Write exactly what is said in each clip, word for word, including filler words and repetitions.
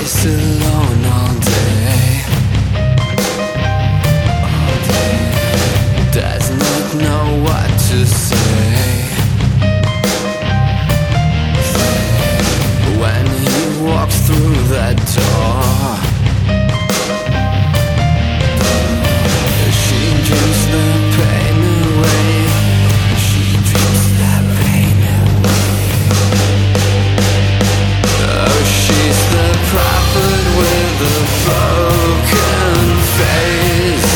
stays alone all day, all day. Does not know what to say. When he walks through that door, she drinks the pain away. She drinks the pain away. Oh, she's the prophet with a broken face.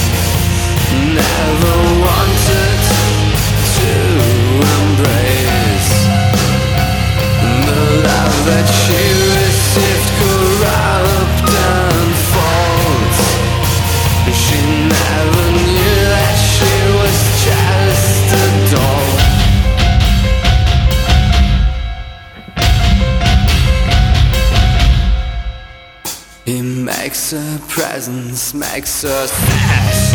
Never wanted to embrace the love that she received, corrupt and false. She never knew that she was just a doll. He makes her presence, makes her sad.